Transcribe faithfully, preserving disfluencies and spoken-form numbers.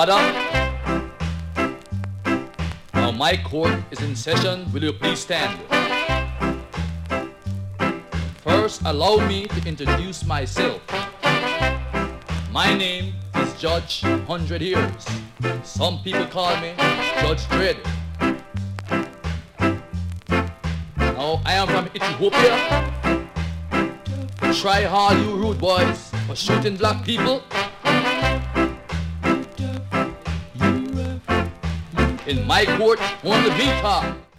Order. Now my court is in session. Will you please stand? First, allow me to introduce myself. My name is Judge Hundred Years. Some people call me Judge Dredd. Now I am from Ethiopia. Try hard, you rude boys, for shooting black people. In my court, only me talk.